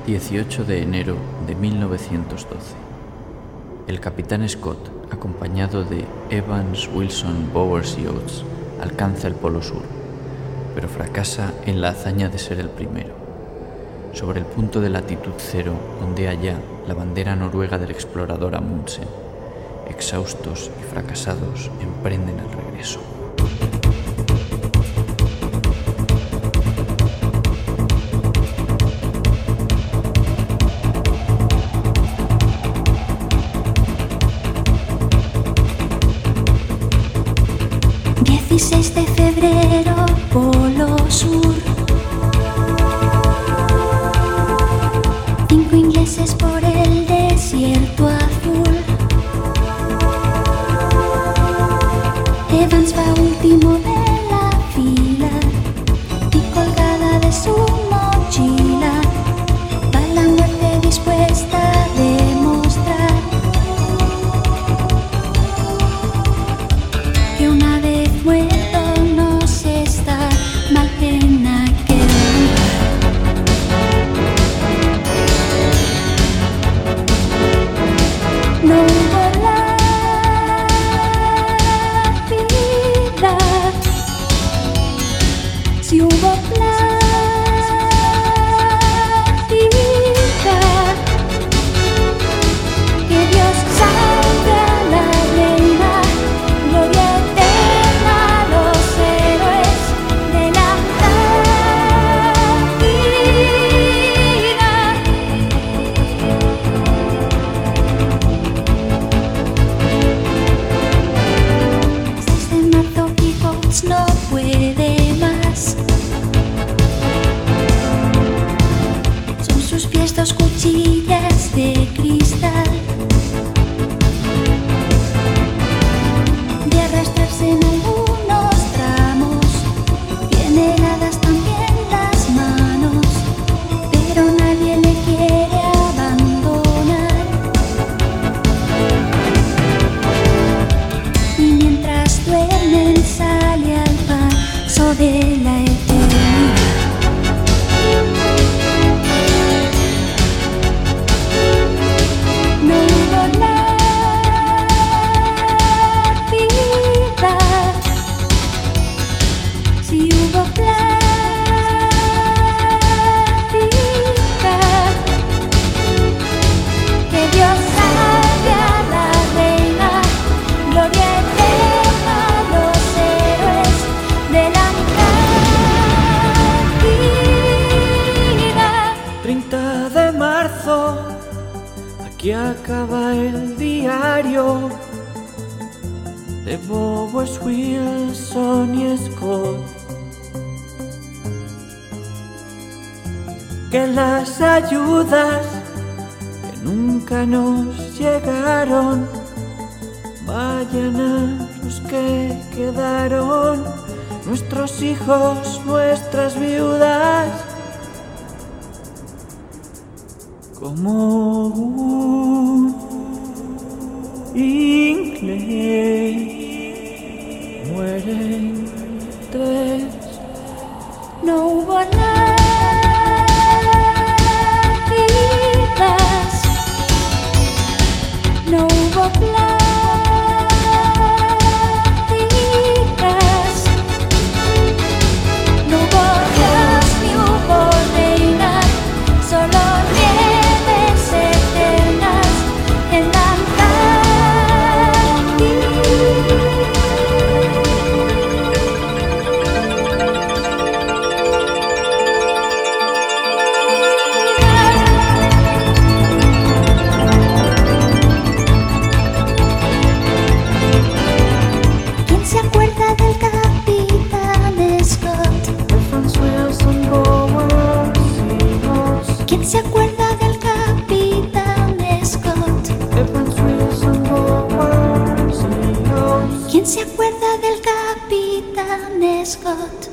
18 de enero de 1912. El capitán Scott, acompañado de Evans, Wilson, Bowers y Oates, alcanza el Polo Sur, pero fracasa en la hazaña de ser el primero. Sobre el punto de latitud cero ondea ya la bandera noruega del explorador Amundsen. Exhaustos y fracasados, emprenden el regreso. De febrero, Polo Sur. 5 ingleses por el desierto azul. Evans va último de la fila y colgada de su mochila va la muerte dispuesta a demostrar que una vez muerto no se está mal en aquel lugar. No hubo la vida, si hubo plática, que Dios salve a la reina, gloria eterna a los héroes de la vida. 6 de marzo y Oates no puede más. Son sus pies 2 cuchillas de cristal, de arrastrarse en algunos tramos, bien heladas también las manos, pero nadie le quiere abandonar. Y mientras duermen sale al paso de la eternidad. No hubo la vida, si hubo plática, que Dios salve a la reina, gloria eterna a los héroes de la Antártida. 30 de marzo, aquí acaba el diario de Bowers, Wilson y Scott. Que las ayudas que nunca nos llegaron vayan a los que quedaron, nuestros hijos, nuestras viudas, como un inglés mueren 3. No hubo lágrimas, no hubo pláticas, no hubo Dios ni hubo reina, solo nieves eternas en la ¿quién se acuerda del capitán Scott? Evans, Wilson, Bowers y Oates. ¿Quién se acuerda del capitán Scott? Evans, Wilson, Bowers y Oates. ¿Quién se acuerda del capitán Scott?